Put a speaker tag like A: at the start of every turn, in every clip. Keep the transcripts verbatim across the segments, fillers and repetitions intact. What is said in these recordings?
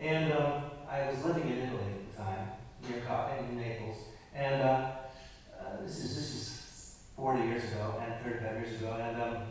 A: And um, I was living in Italy at the time, near Co- in Naples. And uh, uh, this is this is forty years ago, and thirty-five years ago, and um,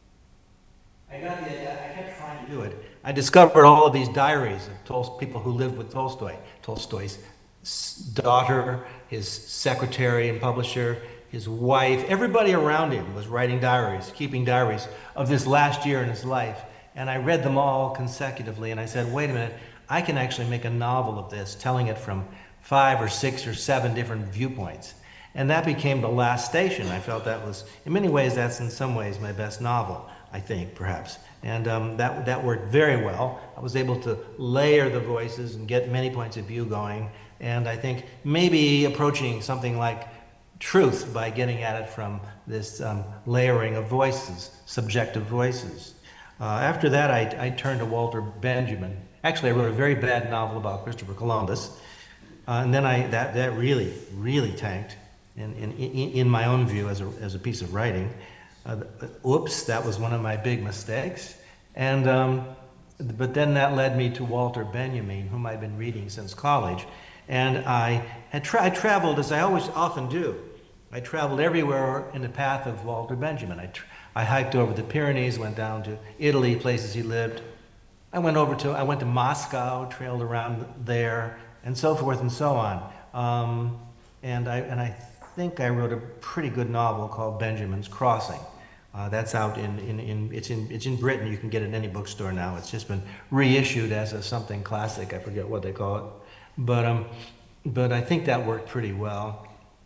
A: I got the idea. I kept trying to do it. I discovered all of these diaries of Tol- people who lived with Tolstoy. Tolstoy's s- daughter, his secretary and publisher, his wife, everybody around him was writing diaries, keeping diaries of this last year in his life. And I read them all consecutively, and I said, wait a minute, I can actually make a novel of this, telling it from five or six or seven different viewpoints. And that became The Last Station. I felt that was, in many ways, that's in some ways my best novel, I think, perhaps. And um, that, that worked very well. I was able to layer the voices and get many points of view going. And I think maybe approaching something like truth by getting at it from this um, layering of voices, subjective voices. Uh, after that, I, I turned to Walter Benjamin. Actually, I wrote a very bad novel about Christopher Columbus. Uh, and then I, that, that really, really tanked in, in, in my own view as a, as a piece of writing. Uh, oops, that was one of my big mistakes. And, um, but then that led me to Walter Benjamin, whom I'd been reading since college. And I had tra- I traveled, as I always often do, I traveled everywhere in the path of Walter Benjamin. I, tr- I hiked over the Pyrenees, went down to Italy, places he lived. I went over to, I went to Moscow, trailed around there, and so forth and so on. Um, and I, and I think I wrote a pretty good novel called Benjamin's Crossing. Uh, that's out in, in, in, it's in, it's in Britain. You can get it in any bookstore now. It's just been reissued as a something classic. I forget what they call it. But, um, but I think that worked pretty well.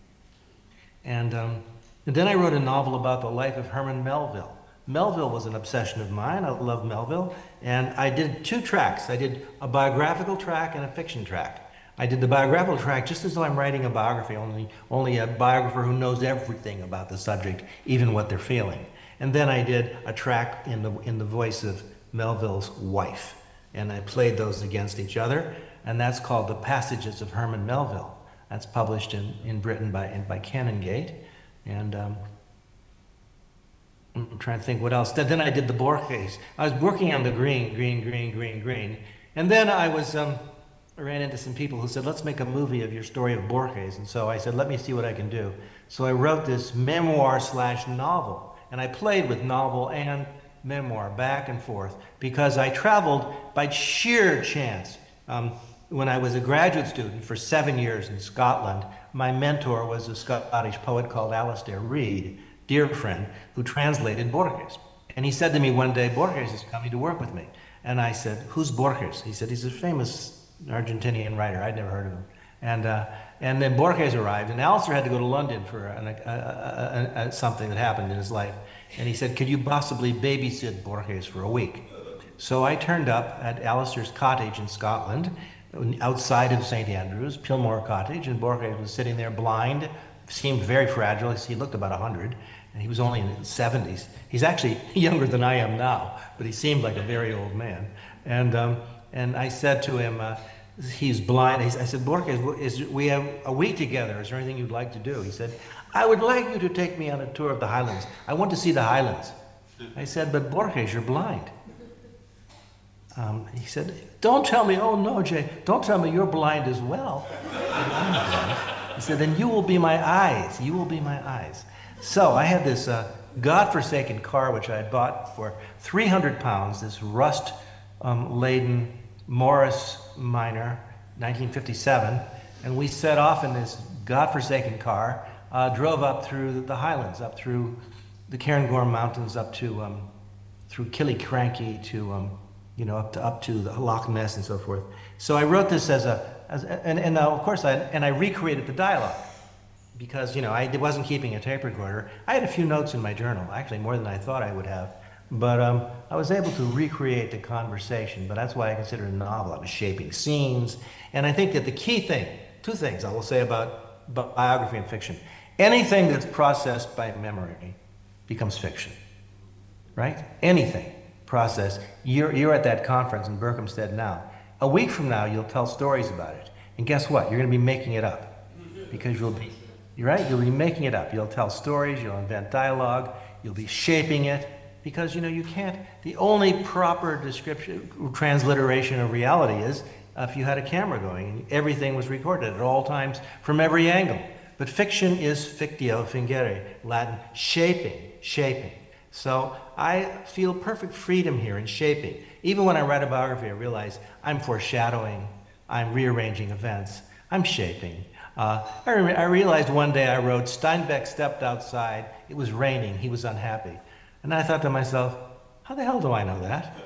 A: And, um, and then I wrote a novel about the life of Herman Melville. Melville was an obsession of mine. I love Melville. And I did two tracks. I did a biographical track and a fiction track. I did the biographical track just as though I'm writing a biography, only, only a biographer who knows everything about the subject, even what they're feeling. And then I did a track in the, in the voice of Melville's wife. And I played those against each other. And that's called The Passages of Herman Melville. That's published in, in Britain by, in, by Canongate. And um, I'm trying to think what else. Then I did the Borges. I was working on the green, green, green, green, green. And then I was, um, I ran into some people who said, let's make a movie of your story of Borges. And so I said, let me see what I can do. So I wrote this memoir slash novel. And I played with novel and memoir back and forth because I traveled by sheer chance. Um, when I was a graduate student for seven years in Scotland, my mentor was a Scottish poet called Alistair Reid, dear friend, who translated Borges. And he said to me one day, Borges is coming to work with me. And I said, who's Borges? He said, he's a famous Argentinian writer. I'd never heard of him. And, uh, and then Borges arrived, and Alistair had to go to London for an, a, a, a, a, something that happened in his life. And he said, could you possibly babysit Borges for a week? So I turned up at Alistair's cottage in Scotland, outside of Saint Andrews, Pilmore Cottage, and Borges was sitting there blind, seemed very fragile. He looked about one hundred, and he was only in his seventies. He's actually younger than I am now, but he seemed like a very old man. And, um, and I said to him, uh, he's blind. I said, Borges, is, we have a week together. Is there anything you'd like to do? He said, I would like you to take me on a tour of the Highlands. I want to see the Highlands. I said, but Borges, you're blind. Um, he said, don't tell me, oh no, Jay, don't tell me you're blind as well. He said, then you will be my eyes. You will be my eyes. So I had this uh, godforsaken car, which I had bought for three hundred pounds, this rust-laden um, Morris Minor, nineteen fifty-seven, and we set off in this godforsaken car, uh, drove up through the Highlands, up through the Cairngorm Mountains, up to, um, through Killiecrankie to, um, you know, up to up to the Loch Ness and so forth. So I wrote this as a, as a and, and uh, of course I, and I recreated the dialogue because, you know, I wasn't keeping a tape recorder. I had a few notes in my journal, actually more than I thought I would have, but um, I was able to recreate the conversation, but that's why I consider it a novel. I was shaping scenes, and I think that the key thing, two things I will say about biography and fiction. Anything that's processed by memory becomes fiction, right? Anything. Process. You're, you're at that conference in Berkhamsted now. A week from now, you'll tell stories about it. And guess what? You're going to be making it up. Because you'll be, you're right? You'll be making it up. You'll tell stories, you'll invent dialogue, you'll be shaping it. Because, you know, you can't, the only proper description, transliteration of reality is if you had a camera going, and everything was recorded at all times from every angle. But fiction is fictio fingere, Latin, shaping, shaping. So I feel perfect freedom here in shaping. Even when I write a biography, I realize I'm foreshadowing, I'm rearranging events, I'm shaping. Uh, I, re I realized one day I wrote, Steinbeck stepped outside, it was raining, he was unhappy. And I thought to myself, how the hell do I know that?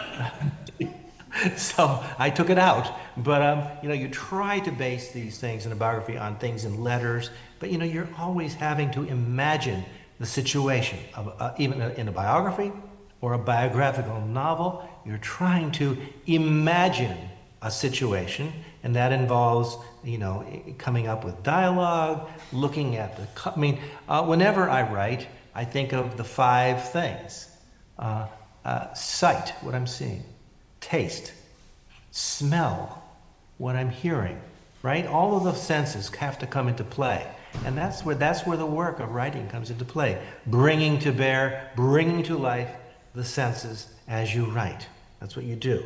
A: So I took it out. But um, you know, you try to base these things in a biography on things in letters, but you know, you're always having to imagine the situation of uh, even in a biography or a biographical novel. You're trying to imagine a situation, and that involves, you know, coming up with dialogue, looking at the. I mean, uh, whenever I write, I think of the five things: uh, uh, sight, what I'm seeing; taste, smell, what I'm hearing. Right? All of the senses have to come into play. And that's where, that's where the work of writing comes into play. Bringing to bear, bringing to life the senses as you write. That's what you do.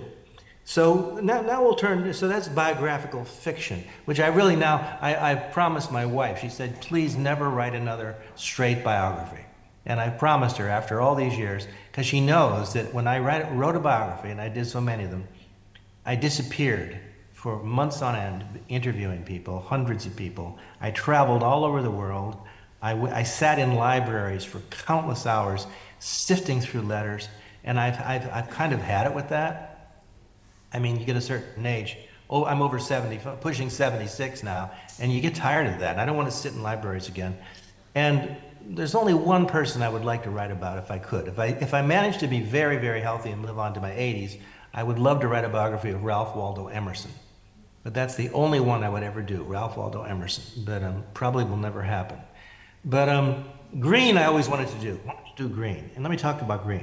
A: So now, now we'll turn, so that's biographical fiction, which I really now, I, I promised my wife, she said, please never write another straight biography. And I promised her after all these years, because she knows that when I write, wrote a biography, and I did so many of them, I disappeared for months on end, interviewing people, hundreds of people. I traveled all over the world. I, w I sat in libraries for countless hours, sifting through letters, and I've, I've, I've kind of had it with that. I mean, you get a certain age. Oh, I'm over seventy, pushing seventy-six now, and you get tired of that. And I don't want to sit in libraries again. And there's only one person I would like to write about if I could. If I, if I managed to be very, very healthy and live on to my eighties, I would love to write a biography of Ralph Waldo Emerson. But that's the only one I would ever do, Ralph Waldo Emerson. But um, probably will never happen. But um, Greene, I always wanted to do. I wanted to do Greene. And let me talk about Greene.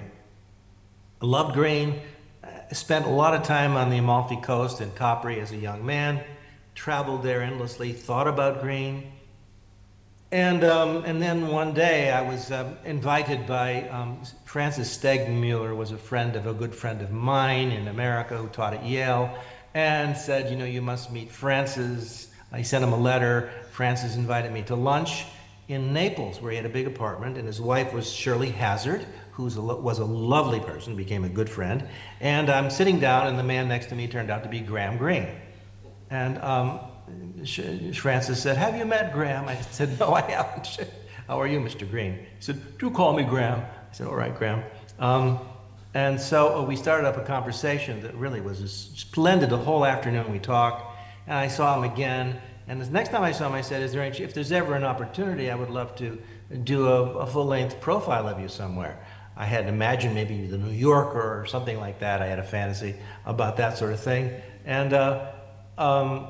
A: I loved Greene. I spent a lot of time on the Amalfi Coast in Capri as a young man. Traveled there endlessly, thought about Greene. And, um, and then one day I was um, invited by um, Francis Stegmuller, was a friend of a good friend of mine in America who taught at Yale, and said, you know, you must meet Francis. I sent him a letter. Francis invited me to lunch in Naples, where he had a big apartment, and his wife was Shirley Hazard, who was a lovely person, became a good friend. And I'm sitting down, and the man next to me turned out to be Graham Greene. And um, Francis said, have you met Graham? I said, no, I haven't. How are you, Mister Greene? He said, do call me Graham. I said, all right, Graham. Um, And so we started up a conversation that really was splendid. The whole afternoon we talked, and I saw him again. And the next time I saw him, I said, "Is there any, if there's ever an opportunity, I would love to do a, a full-length profile of you somewhere." I had imagined maybe the New Yorker or something like that. I had a fantasy about that sort of thing. And uh, um,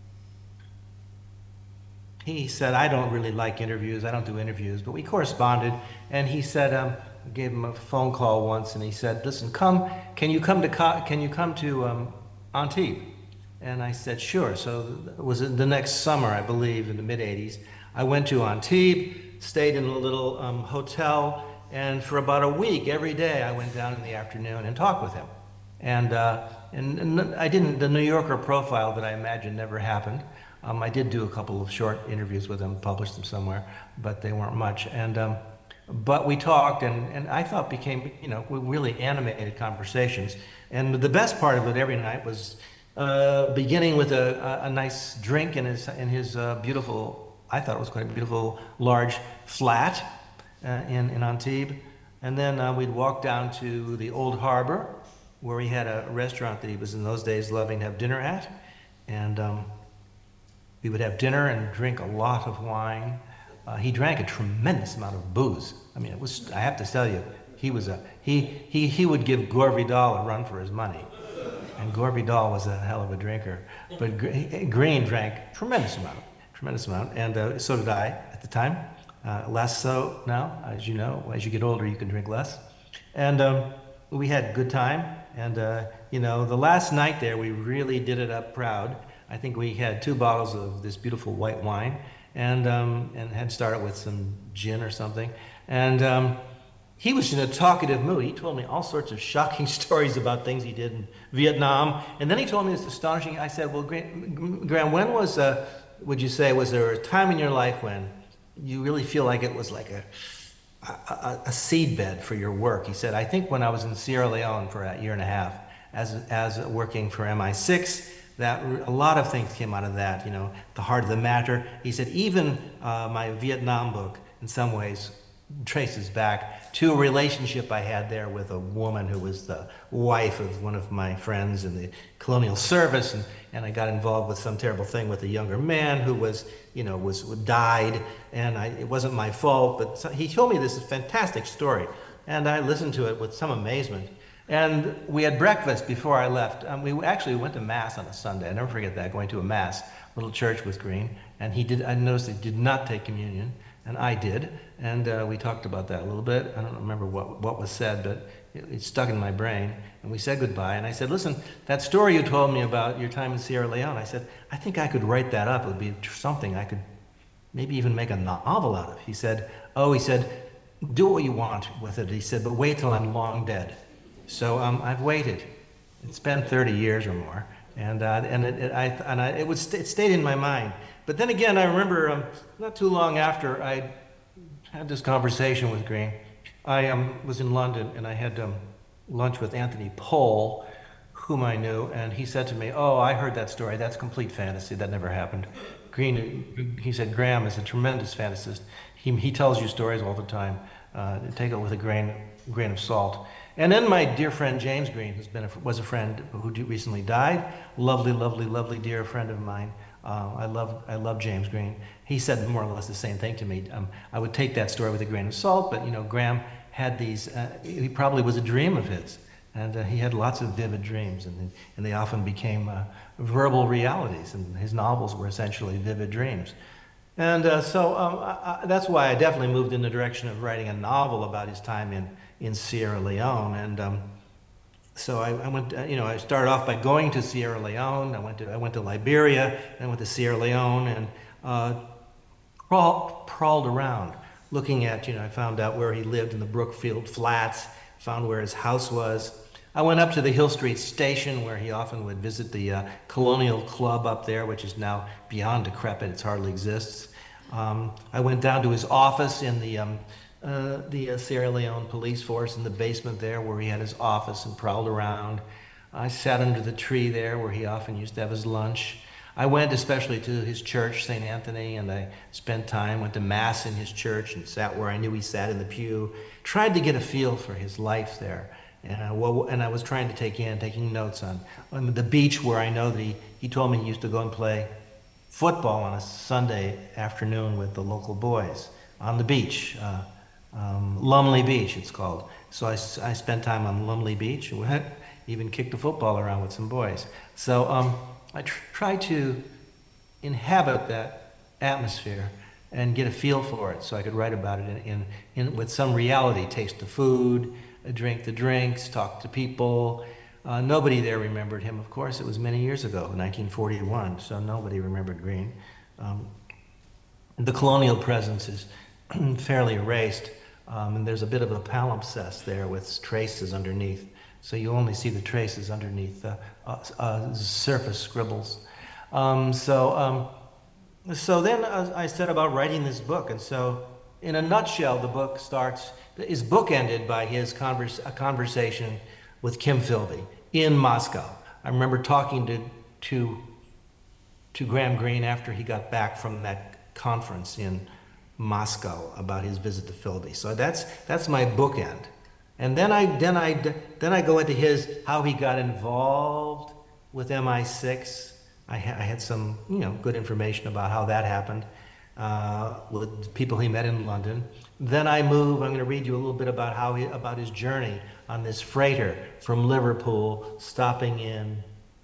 A: he said, "I don't really like interviews. I don't do interviews." But we corresponded, and he said, um, gave him a phone call once, and he said, "Listen, come. Can you come to Can you come to um, Antibes?" And I said, "Sure." So it was the next summer, I believe, in the mid eighties. I went to Antibes, stayed in a little um, hotel, and for about a week, every day, I went down in the afternoon and talked with him. And uh, and, and I didn't. The New Yorker profile that I imagined never happened. Um, I did do a couple of short interviews with him, published them somewhere, but they weren't much. And um, But we talked, and, and I thought became, you know, really animated conversations. And the best part of it every night was uh, beginning with a, a, a nice drink in his, in his uh, beautiful, I thought it was quite a beautiful, large flat uh, in, in Antibes. And then uh, we'd walk down to the Old Harbor, where he had a restaurant that he was in those days loving to have dinner at. And um, we would have dinner and drink a lot of wine. Uh, he drank a tremendous amount of booze. I mean, it was, I have to tell you, he was a, he, he, he would give Gore Vidal a run for his money. And Gore Vidal was a hell of a drinker. But Greene drank tremendous amount, tremendous amount, and uh, so did I at the time. Uh, less so now, as you know, as you get older, you can drink less. And um, we had a good time. And, uh, you know, the last night there, we really did it up proud. I think we had two bottles of this beautiful white wine, and um, and had started with some gin or something, and um, he was in a talkative mood. He told me all sorts of shocking stories about things he did in Vietnam. And then he told me this astonishing, I said, well, Graham, when was, uh, would you say, was there a time in your life when you really feel like it was like a, a, a seedbed for your work? He said, I think when I was in Sierra Leone for a year and a half as, as working for M I six, that a lot of things came out of that, you know, the heart of the matter. He said, even uh, my Vietnam book, in some ways, traces back to a relationship I had there with a woman who was the wife of one of my friends in the colonial service, and, and I got involved with some terrible thing with a younger man who was, you know, was died, and I, it wasn't my fault, but so, he told me this fantastic story, and I listened to it with some amazement. And we had breakfast before I left. Um, we actually went to Mass on a Sunday. I never forget that, going to a Mass, little church with Green, and he did. I noticed he did not take communion, and I did, and uh, we talked about that a little bit. I don't remember what, what was said, but it, it stuck in my brain, and we said goodbye, and I said, listen, that story you told me about your time in Sierra Leone, I said, I think I could write that up. It would be something I could maybe even make a novel out of. He said, oh, he said, do what you want with it. He said, but wait till I'm long dead. So um, I've waited. It's been thirty years or more, and uh, and it, it, I, and I, it, was, it stayed in my mind. But then again, I remember um, not too long after I had this conversation with Green, I um, was in London, and I had um, lunch with Anthony Pohl, whom I knew, and he said to me, oh, I heard that story. That's complete fantasy. That never happened. Green, he said, Graham is a tremendous fantasist. He, he tells you stories all the time. Uh, take it with a grain, grain of salt. And then my dear friend James Green, who's been a, was a friend who recently died, lovely, lovely, lovely dear friend of mine. Uh, I love I love James Green. He said more or less the same thing to me. Um, I would take that story with a grain of salt, but you know, Graham had these. Uh, he probably was a dream of his, and uh, he had lots of vivid dreams, and and they often became uh, verbal realities. And his novels were essentially vivid dreams. And uh, so um, I, I, that's why I definitely moved in the direction of writing a novel about his time in. in Sierra Leone, and um, so I, I went. Uh, you know, I started off by going to Sierra Leone. I went to I went to Liberia, then I went to Sierra Leone, and uh, crawl, crawled around, looking at. You know, I found out where he lived in the Brookfield Flats. Found where his house was. I went up to the Hill Street Station, where he often would visit the uh, Colonial Club up there, which is now beyond decrepit. It hardly exists. Um, I went down to his office in the. Um, Uh, the uh, Sierra Leone police force in the basement there where he had his office and prowled around. I sat under the tree there where he often used to have his lunch. I went especially to his church, Saint Anthony, and I spent time, went to Mass in his church and sat where I knew he sat in the pew, tried to get a feel for his life there. And I, well, and I was trying to take in, taking notes on, on the beach where I know that he, he told me he used to go and play football on a Sunday afternoon with the local boys on the beach. Uh, Um, Lumley Beach, it's called. So I, I spent time on Lumley Beach and went, even kicked a football around with some boys. So um, I tr try to inhabit that atmosphere and get a feel for it so I could write about it in, in, in with some reality, taste the food, drink the drinks, talk to people. Uh, nobody there remembered him, of course. It was many years ago, nineteen forty-one, so nobody remembered Green. Um, the colonial presence is fairly erased. Um, and there's a bit of a palimpsest there with traces underneath. So you only see the traces underneath the uh, uh, surface scribbles. Um, so, um, so then uh, I set about writing this book. And so in a nutshell, the book starts, is bookended by his converse, a conversation with Kim Philby in Moscow. I remember talking to, to, to Graham Greene after he got back from that conference in Moscow about his visit to Philby. So that's that's my bookend, and then I then I then I go into his how he got involved with M I six. I, ha I had some you know good information about how that happened uh, with people he met in London. Then I move. I'm going to read you a little bit about how he about his journey on this freighter from Liverpool, stopping in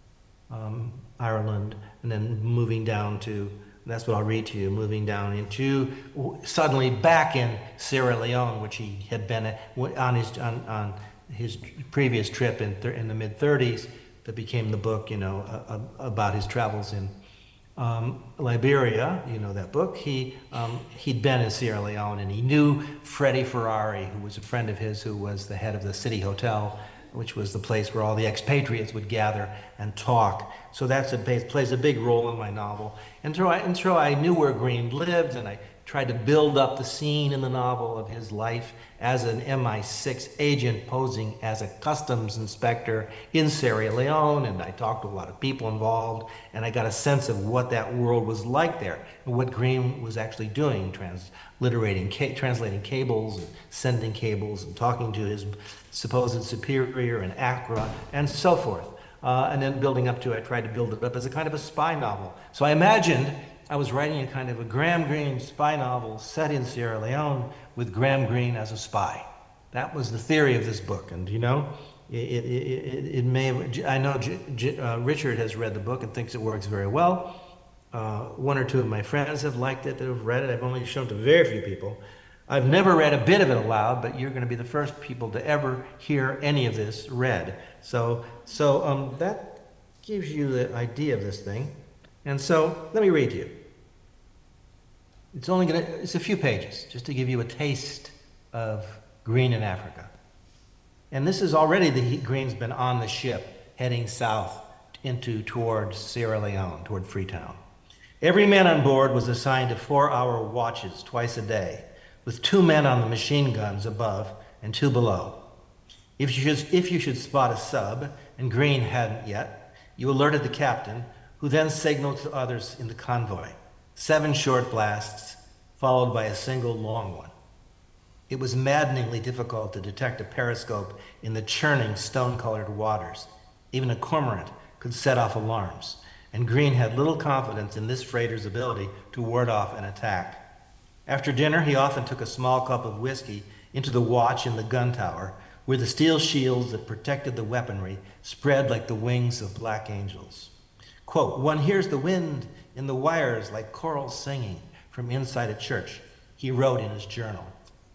A: um, Ireland, and then moving down to. That's what I'll read to you, moving down into, suddenly back in Sierra Leone, which he had been on his, on, on his previous trip in, in the mid thirties, that became the book, you know, uh, about his travels in, um, Liberia, you know that book, he, um, he'd been in Sierra Leone and he knew Freddie Ferrari, who was a friend of his, who was the head of the City Hotel, which was the place where all the expatriates would gather and talk. So that's a plays a big role in my novel. And so I, and so I knew where Greene lived, and I tried to build up the scene in the novel of his life as an M I six agent posing as a customs inspector in Sierra Leone. And I talked to a lot of people involved, and I got a sense of what that world was like there and what Greene was actually doing, transliterating, ca translating cables and sending cables and talking to his supposed superior in Accra and so forth. Uh, and then building up to it, I tried to build it up as a kind of a spy novel. So I imagined I was writing a kind of a Graham Greene spy novel set in Sierra Leone with Graham Greene as a spy. That was the theory of this book. And you know, it, it, it, it may have, I know J, J, uh, Richard has read the book and thinks it works very well. Uh, one or two of my friends have liked it, that have read it. I've only shown to very few people. I've never read a bit of it aloud, but you're going to be the first people to ever hear any of this read. So, so um, that gives you the idea of this thing. And so let me read to you. It's only going to, it's a few pages, just to give you a taste of Greene in Africa. And this is already the, Greene's been on the ship heading south into towards Sierra Leone, toward Freetown. Every man on board was assigned to four-hour watches twice a day, with two men on the machine guns above and two below. If you should, if you should spot a sub, and Greene hadn't yet, you alerted the captain, who then signaled to others in the convoy. Seven short blasts, followed by a single long one. It was maddeningly difficult to detect a periscope in the churning stone-colored waters. Even a cormorant could set off alarms, and Greene had little confidence in this freighter's ability to ward off an attack. After dinner, he often took a small cup of whiskey into the watch in the gun tower, where the steel shields that protected the weaponry spread like the wings of black angels. Quote, "One hears the wind in the wires like choral singing from inside a church," he wrote in his journal.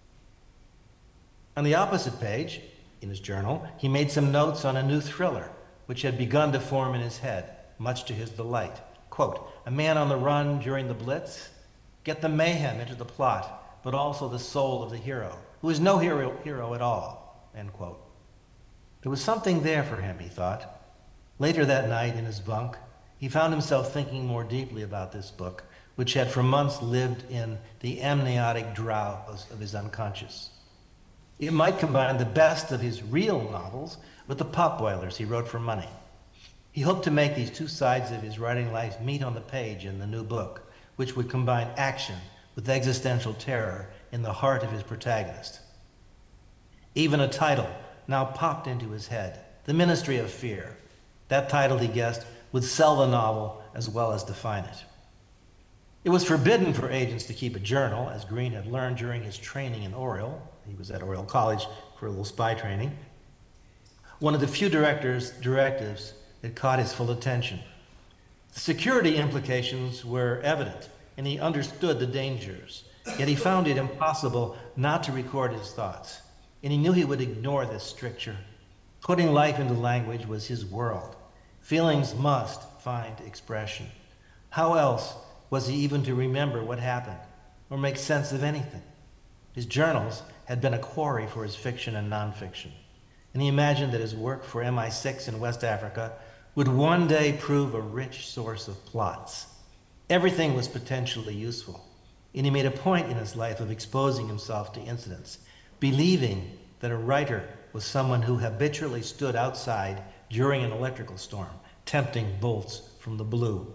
A: On the opposite page, in his journal, he made some notes on a new thriller, which had begun to form in his head, much to his delight. Quote, "A man on the run during the Blitz? Get the mayhem into the plot, but also the soul of the hero, who is no hero, hero at all," end quote. There was something there for him, he thought. Later that night in his bunk, he found himself thinking more deeply about this book, which had for months lived in the amniotic drowse of his unconscious. It might combine the best of his real novels with the potboilers he wrote for money. He hoped to make these two sides of his writing life meet on the page in the new book, which would combine action with existential terror in the heart of his protagonist. Even a title now popped into his head, The Ministry of Fear. That title, he guessed, would sell the novel as well as define it. It was forbidden for agents to keep a journal, as Greene had learned during his training in Oriel. He was at Oriel College for a little spy training. One of the few directors, directives that caught his full attention. The security implications were evident, and he understood the dangers, yet he found it impossible not to record his thoughts, and he knew he would ignore this stricture. Putting life into language was his world. Feelings must find expression. How else was he even to remember what happened or make sense of anything? His journals had been a quarry for his fiction and nonfiction, and he imagined that his work for M I six in West Africa would one day prove a rich source of plots. Everything was potentially useful, and he made a point in his life of exposing himself to incidents, believing that a writer was someone who habitually stood outside during an electrical storm, tempting bolts from the blue.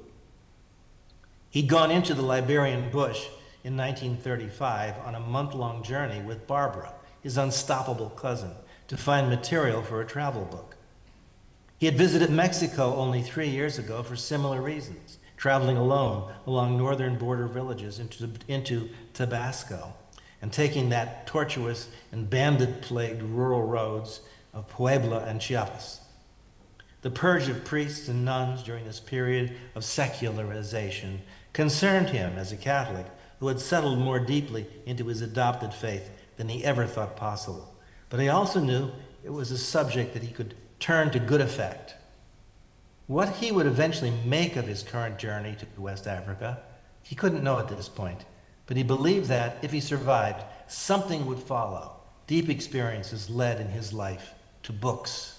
A: He'd gone into the Liberian bush in nineteen thirty-five on a month-long journey with Barbara, his unstoppable cousin, to find material for a travel book. He had visited Mexico only three years ago for similar reasons, traveling alone along northern border villages into, into Tabasco, and taking that tortuous and bandit-plagued rural roads of Puebla and Chiapas. The purge of priests and nuns during this period of secularization concerned him as a Catholic who had settled more deeply into his adopted faith than he ever thought possible. But he also knew it was a subject that he could turn to good effect. What he would eventually make of his current journey to West Africa, he couldn't know at this point, but he believed that, if he survived, something would follow. Deep experiences led in his life to books.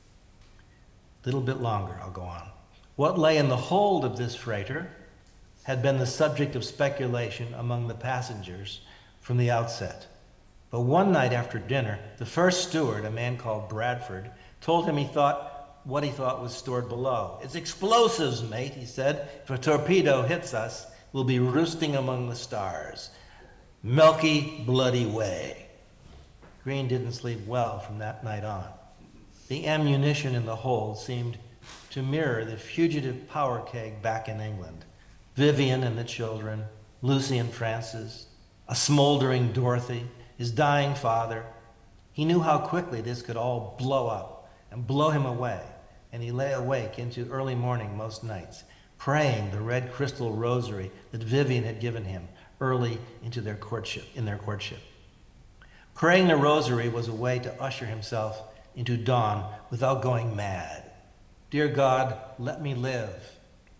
A: A little bit longer, I'll go on. What lay in the hold of this freighter had been the subject of speculation among the passengers from the outset. But one night after dinner, the first steward, a man called Bradford, told him he thought what he thought was stored below. "It's explosives, mate," he said. "If a torpedo hits us, we'll be roosting among the stars. Milky, bloody way." Green didn't sleep well from that night on. The ammunition in the hold seemed to mirror the fugitive powder keg back in England. Vivian and the children, Lucy and Francis, a smoldering Dorothy, his dying father. He knew how quickly this could all blow up and blow him away, and he lay awake into early morning most nights, praying the red crystal rosary that Vivian had given him early into their courtship, in their courtship. Praying the rosary was a way to usher himself into dawn without going mad. "Dear God, let me live,"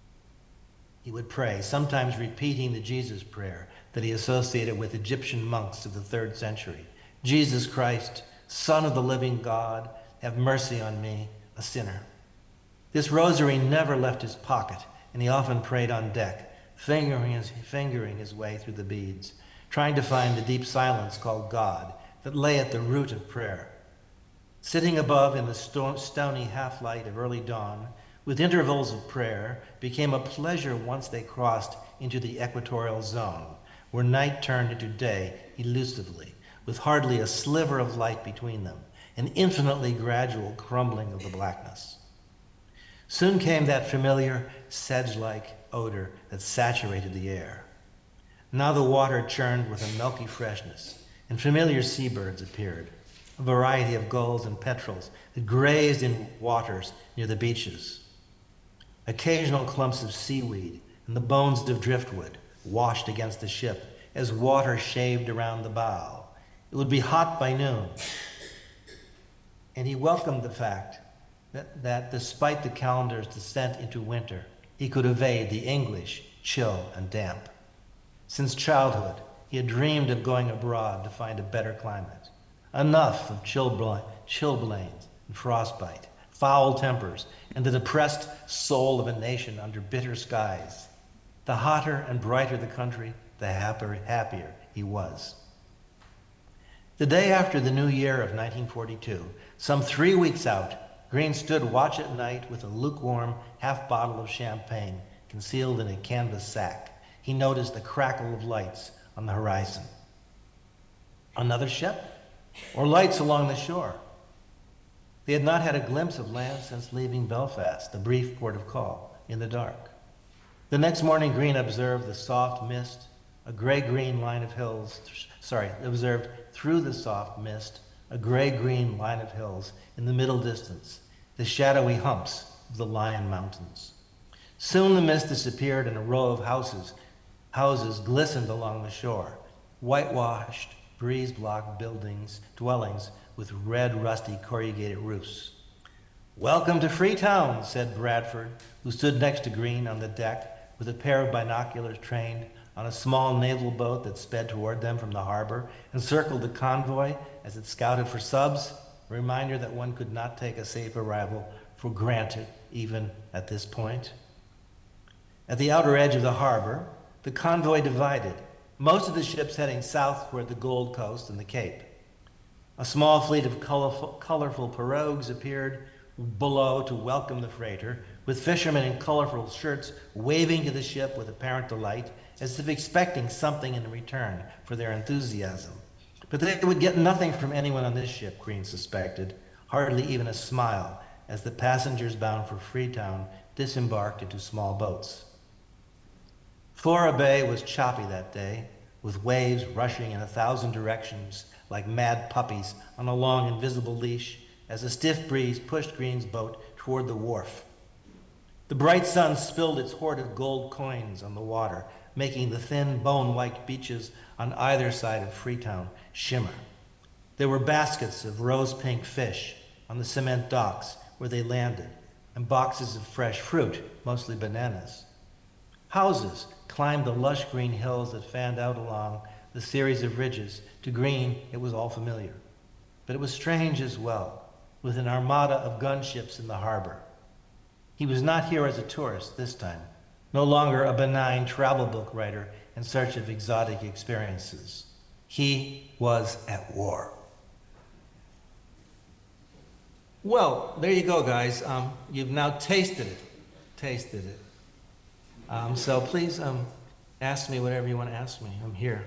A: he would pray, sometimes repeating the Jesus prayer that he associated with Egyptian monks of the third century. "Jesus Christ, Son of the living God, have mercy on me, a sinner." This rosary never left his pocket, and he often prayed on deck, fingering his, fingering his way through the beads, trying to find the deep silence called God that lay at the root of prayer. Sitting above in the sto- stony half-light of early dawn, with intervals of prayer, became a pleasure once they crossed into the equatorial zone, where night turned into day elusively, with hardly a sliver of light between them, an infinitely gradual crumbling of the blackness. Soon came that familiar sedge-like odor that saturated the air. Now the water churned with a milky freshness, and familiar seabirds appeared, a variety of gulls and petrels that grazed in waters near the beaches. Occasional clumps of seaweed and the bones of driftwood washed against the ship as water shaved around the bow. It would be hot by noon, and he welcomed the fact that, that despite the calendar's descent into winter, he could evade the English chill and damp. Since childhood, he had dreamed of going abroad to find a better climate. Enough of chilbla- chilblains and frostbite, foul tempers, and the depressed soul of a nation under bitter skies. The hotter and brighter the country, the happier, happier he was. The day after the new year of nineteen forty-two, some three weeks out, Green stood watch at night with a lukewarm half bottle of champagne concealed in a canvas sack. He noticed the crackle of lights on the horizon. Another ship? Or lights along the shore? They had not had a glimpse of land since leaving Belfast, the brief port of call, in the dark. The next morning, Green observed the soft mist, a gray-green line of hills, sorry, observed through the soft mist, a gray-green line of hills in the middle distance, the shadowy humps of the Lion Mountains. Soon the mist disappeared and a row of houses, houses glistened along the shore, whitewashed, breeze-blocked buildings, dwellings with red, rusty, corrugated roofs. "Welcome to Freetown," said Bradford, who stood next to Green on the deck with a pair of binoculars trained on a small naval boat that sped toward them from the harbor and circled the convoy as it scouted for subs, a reminder that one could not take a safe arrival for granted even at this point. At the outer edge of the harbor, the convoy divided, most of the ships heading south toward the Gold Coast and the Cape. A small fleet of colorful, colorful pirogues appeared below to welcome the freighter, with fishermen in colorful shirts waving to the ship with apparent delight, as if expecting something in return for their enthusiasm. But they would get nothing from anyone on this ship, Green suspected, hardly even a smile, as the passengers bound for Freetown disembarked into small boats. Flora Bay was choppy that day, with waves rushing in a thousand directions like mad puppies on a long invisible leash as a stiff breeze pushed Green's boat toward the wharf. The bright sun spilled its hoarded gold coins on the water, making the thin, bone-white beaches on either side of Freetown shimmer. There were baskets of rose-pink fish on the cement docks where they landed, and boxes of fresh fruit, mostly bananas. Houses climbed the lush green hills that fanned out along the series of ridges. To Green, it was all familiar. But it was strange as well, with an armada of gunships in the harbor. He was not here as a tourist this time, no longer a benign travel book writer in search of exotic experiences. He was at war. Well, there you go, guys. Um, you've now tasted it. Tasted it. Um, so please um, ask me whatever you want to ask me. I'm here.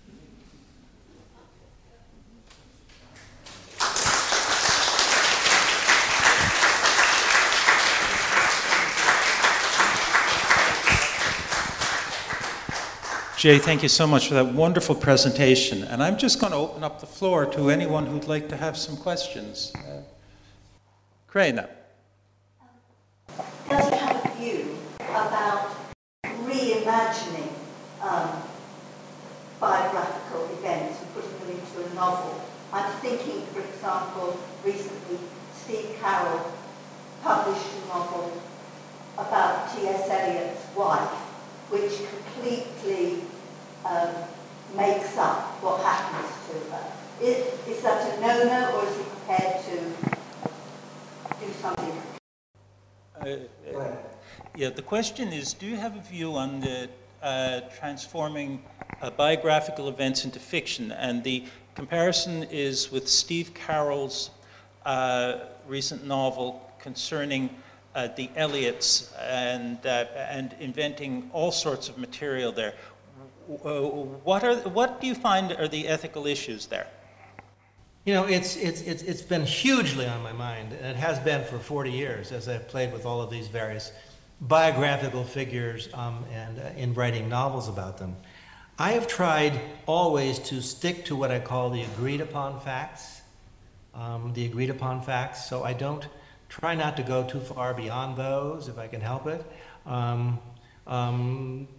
B: Jay, thank you so much for that wonderful presentation. And I'm just going to open up the floor to anyone who'd like to have some questions. Uh, Craina.
C: Does he have a view about reimagining um, biographical events and putting them into a novel? I'm thinking, for example, recently Steve Carroll published a novel about T S Eliot's wife, which completely um, makes up what happens to her. Is, is that a no-no, or is he prepared to do something?
B: Uh, uh, yeah, the question is, do you have a view on the uh, transforming uh, biographical events into fiction? And the comparison is with Steve Carroll's uh, recent novel concerning Uh, the Eliots and uh, and inventing all sorts of material there. Uh, what are what do you find are the ethical issues there?
A: You know, it's it's it's it's been hugely on my mind, and it has been for forty years as I've played with all of these various biographical figures um, and uh, in writing novels about them. I have tried always to stick to what I call the agreed upon facts, um, the agreed upon facts. So I don't. Try not to go too far beyond those, if I can help it. Um, um,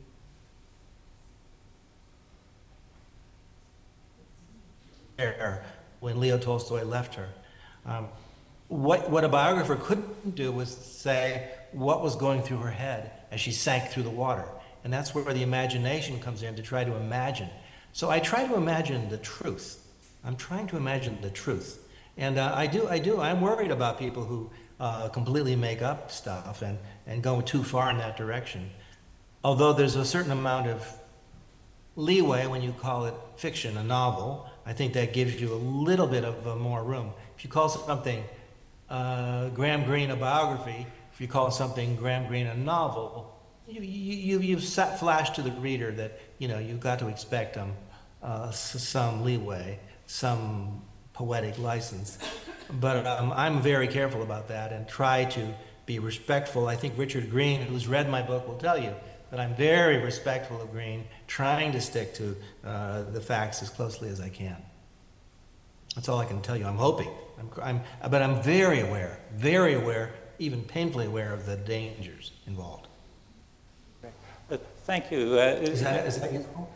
A: when Leo Tolstoy left her. Um, what, what a biographer couldn't do was say what was going through her head as she sank through the water. And that's where the imagination comes in, to try to imagine. So I try to imagine the truth. I'm trying to imagine the truth. And uh, I do, I do, I'm worried about people who uh, completely make up stuff and, and go too far in that direction. Although there's a certain amount of leeway when you call it fiction, a novel. I think that gives you a little bit of uh, more room. If you call something uh, Graham Greene a biography, if you call something Graham Greene a novel, you, you, you've set, flashed to the reader that, you know, you've got to expect um, uh, some leeway, some poetic license. But um, I'm very careful about that and try to be respectful. I think Richard Green, who's read my book, will tell you that I'm very respectful of Green, trying to stick to uh, the facts as closely as I can. That's all I can tell you. I'm hoping. I'm, I'm, but I'm very aware, very aware, even painfully aware of the dangers involved.
B: Uh, thank you. Uh,
A: is that, is that useful?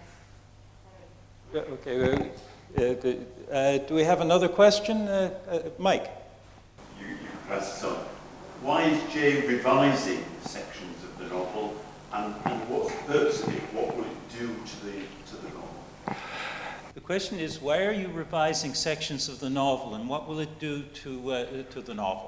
B: Okay. Uh, Uh, do, uh, do we have another question? Uh, uh, Mike?
D: You, you pressed some. Why is Jay revising sections of the novel, and, and what's the purpose of it? What will it do to the, to the novel?
B: The question is, why are you revising sections of the novel, and what will it do to, uh, to the novel?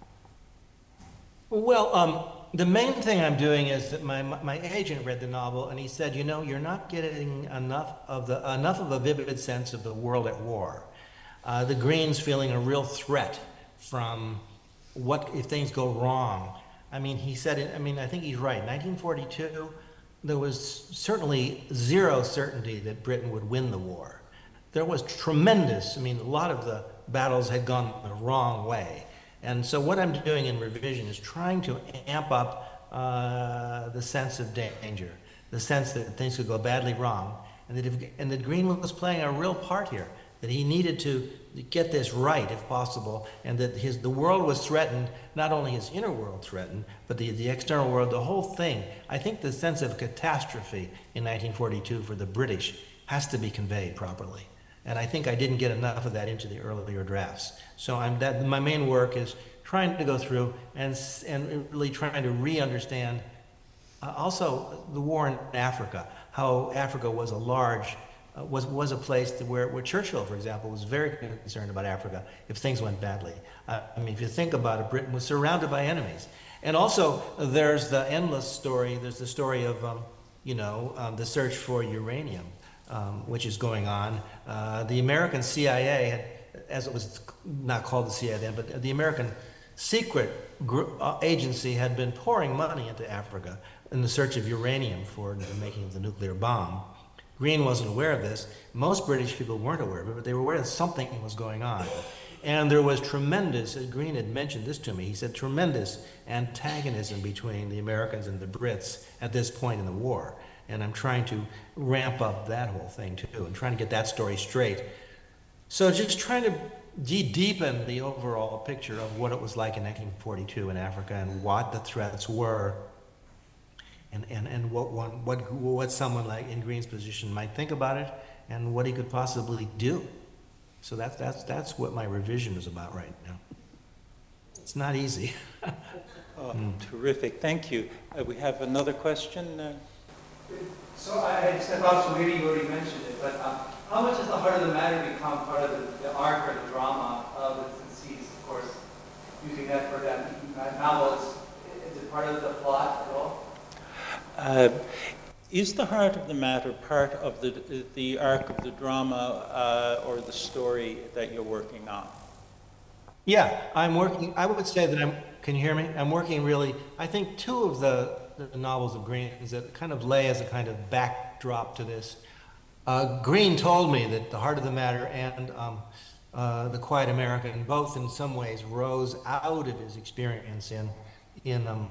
A: Well, um, the main thing I'm doing is that my, my agent read the novel, and he said, you know, you're not getting enough of the enough of a vivid sense of the world at war. Uh, the Green's feeling a real threat from what if things go wrong. I mean, he said, I mean, I think he's right. nineteen forty-two, there was certainly zero certainty that Britain would win the war. There was tremendous, I mean, a lot of the battles had gone the wrong way. And so what I'm doing in revision is trying to amp up uh, the sense of danger, the sense that things could go badly wrong, and that, if, and that Green was playing a real part here, that he needed to get this right if possible, and that his, the world was threatened, not only his inner world threatened, but the, the external world, the whole thing. I think the sense of catastrophe in nineteen forty-two for the British has to be conveyed properly. And I think I didn't get enough of that into the earlier drafts. So I'm, that, my main work is trying to go through and, s- and really trying to re-understand uh, also the war in Africa, how Africa was a large, uh, was, was a place that where, where Churchill, for example, was very concerned about Africa if things went badly. Uh, I mean, if you think about it, Britain was surrounded by enemies. And also, there's the endless story, there's the story of, um, you know, um, the search for uranium, um, which is going on. Uh, the American C I A, had, as it was not called the C I A then, but the American secret gr- uh, agency had been pouring money into Africa in the search of uranium for the making of the nuclear bomb. Green wasn't aware of this. Most British people weren't aware of it, but they were aware that something was going on. And there was tremendous, Green had mentioned this to me, he said tremendous antagonism between the Americans and the Brits at this point in the war. And I'm trying to ramp up that whole thing too, and trying to get that story straight. So just trying to de deepen the overall picture of what it was like in nineteen forty-two in Africa and what the threats were, and, and, and what, one, what, what someone like in Green's position might think about it, and what he could possibly do. So that's, that's, that's what my revision is about right now. It's not easy.
B: Oh, terrific, thank you. Uh, we have another question. Uh,
E: So I just about some reading, you already mentioned it, but uh, how much does the heart of the matter become part of the, the arc or the drama of the Seas? Of course, using that for that novel, is, is it part of the plot at all?
B: Uh, is the heart of the matter part of the, the arc of the drama uh, or the story that you're working on?
A: Yeah, I'm working, I would say that I'm, can you hear me? I'm working really, I think two of the, the novels of Green's that kind of lay as a kind of backdrop to this. Uh, Green told me that The Heart of the Matter and um, uh, The Quiet American both in some ways rose out of his experience in, in um,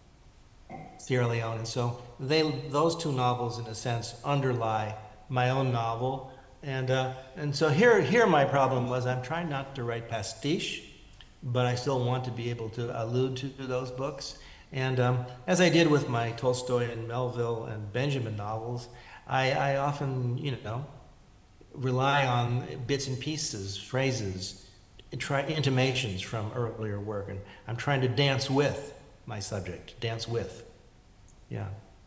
A: Sierra Leone. And so they, those two novels, in a sense, underlie my own novel. And, uh, and so here, here my problem was I'm trying not to write pastiche, but I still want to be able to allude to those books. And um, as I did with my Tolstoy and Melville and Benjamin novels, I, I often, you know, rely on bits and pieces, phrases, try, intimations from earlier work. And I'm trying to dance with my subject, dance with. Yeah.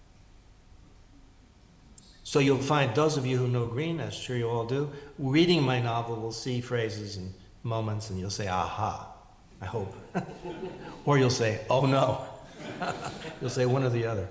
A: So you'll find, those of you who know Green, I'm sure you all do, reading my novel will see phrases and moments and you'll say, aha, I hope. Or you'll say, oh no. You'll say one or the other.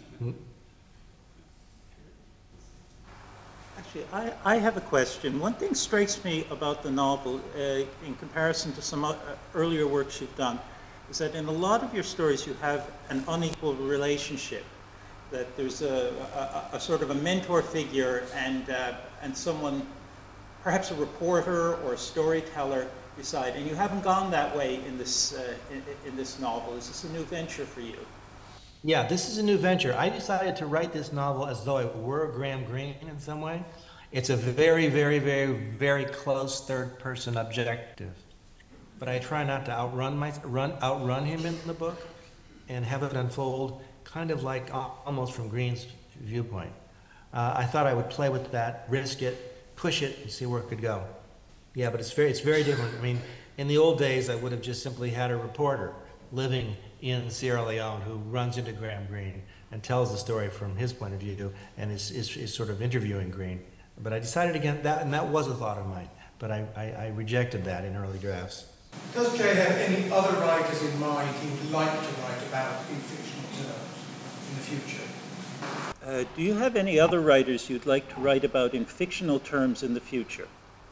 B: Actually, I, I have a question. One thing strikes me about the novel, uh, in comparison to some uh, earlier works you've done, is that in a lot of your stories you have an unequal relationship. That there's a, a, a sort of a mentor figure and, uh, and someone, perhaps a reporter or a storyteller beside, and you haven't gone that way in this, uh, in, in this novel. Is this a new venture for you?
A: Yeah, this is a new venture. I decided to write this novel as though it were Graham Greene in some way. It's a very, very, very, very close third-person objective. But I try not to outrun, my, run, outrun him in the book and have it unfold kind of like uh, almost from Green's viewpoint. Uh, I thought I would play with that, risk it, push it, and see where it could go. Yeah, but it's very, it's very different. I mean, in the old days, I would have just simply had a reporter living in Sierra Leone who runs into Graham Greene and tells the story from his point of view and is, is, is sort of interviewing Greene. But I decided against that, and that was a thought of mine, but I, I, I rejected that in early drafts.
F: Does Jay have any other writers in mind he would like to write about in fictional terms in the future?
B: Uh, do you have any other writers you'd like to write about in fictional terms in the future?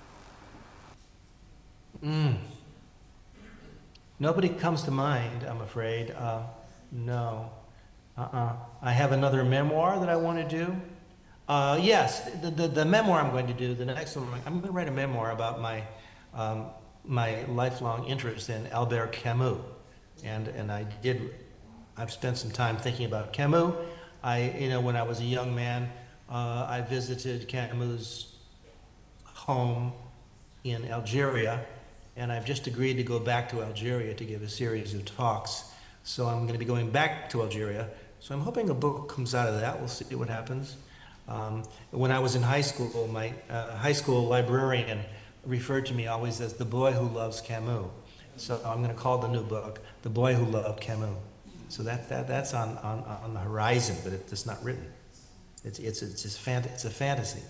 A: Mm. Nobody comes to mind, I'm afraid. Uh, no. Uh-uh. I have another memoir that I want to do. Uh, yes, the, the, the memoir I'm going to do, the next one, I'm going to write a memoir about my, um, my lifelong interest in Albert Camus. And, and I did, I've spent some time thinking about Camus. I, you know, when I was a young man, uh, I visited Camus' home in Algeria, and I've just agreed to go back to Algeria to give a series of talks. So I'm going to be going back to Algeria. So I'm hoping a book comes out of that. We'll see what happens. Um, when I was in high school, my uh, high school librarian referred to me always as the boy who loves Camus. So I'm going to call the new book The Boy Who Loved Camus. So that, that, that's on, on, on the horizon, but it, it's not written. It's, it's, it's, just fant it's a fantasy.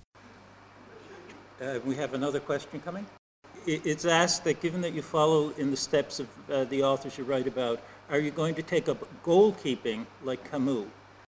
B: Uh, we have another question coming. It, it's asked that given that you follow in the steps of uh, the authors you write about, are you going to take up goalkeeping like Camus?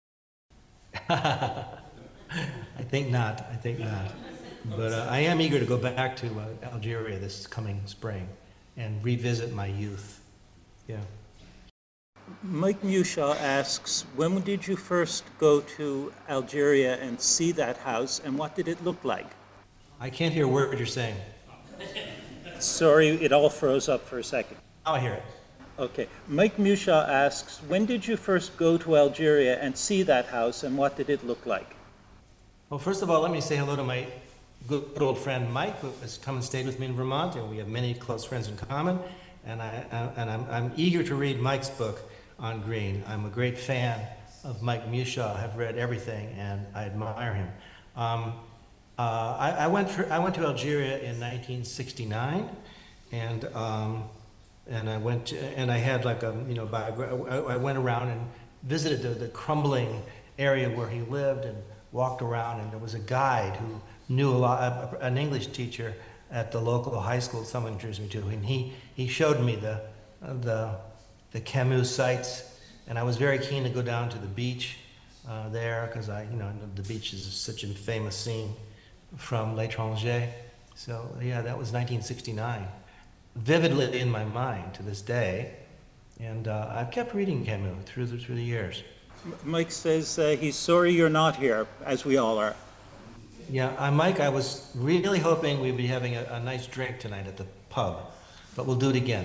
A: I think not. I think not. But uh, I am eager to go back to uh, Algeria this coming spring and revisit my youth. Yeah.
B: Mike Mushaw asks, when did you first go to Algeria and see that house, and what did it look like?
A: I can't hear a word you're saying.
B: Sorry, it all froze up for a second.
A: I'll hear it.
B: Okay. Mike Mushaw asks, when did you first go to Algeria and see that house, and what did it look like?
A: Well, first of all, let me say hello to my good old friend Mike, who has come and stayed with me in Vermont, and we have many close friends in common. And, I, I, and I'm, I'm eager to read Mike's book on Greene. I'm a great fan of Mike Mushaw. I've read everything, and I admire him. Um, uh, I, I, went for, I went to Algeria in nineteen sixty-nine, and um, and I went to, and I had like a you know I, I went around and visited the, the crumbling area where he lived and walked around, and there was a guide who knew a lot, an English teacher at the local high school someone introduced me to, and he he showed me the the the Camus sites, and I was very keen to go down to the beach uh, there because I you know the beach is such a famous scene from L'Étranger. So yeah, that was nineteen sixty-nine, vividly in my mind to this day, and uh, I've kept reading Camus through the through the years.
B: Mike says uh, he's sorry you're not here, as we all are.
A: Yeah, uh, Mike, I was really hoping we'd be having a, a nice drink tonight at the pub, but we'll do it again.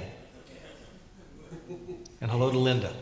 A: And hello to Linda.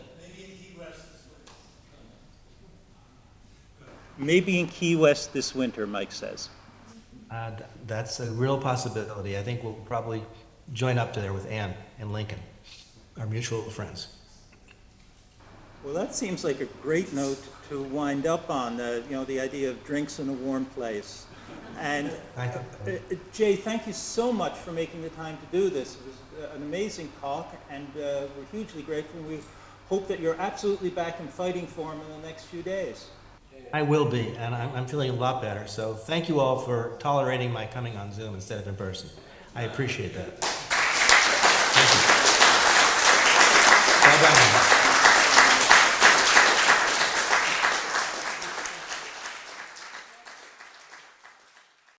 B: Maybe in Key West this winter, Mike says.
A: Uh, th that's a real possibility. I think we'll probably join up there with Ann and Lincoln, our mutual friends.
B: Well, that seems like a great note to wind up on, uh, you know, the idea of drinks in a warm place. And
A: I th
B: uh, Jay, thank you so much for making the time to do this. It was uh, an amazing talk, and uh, we're hugely grateful. We hope that you're absolutely back in fighting form in the next few days.
A: I will be, and I'm, I'm feeling a lot better. So thank you all for tolerating my coming on Zoom instead of in person. I appreciate that. Thank you. Bye-bye.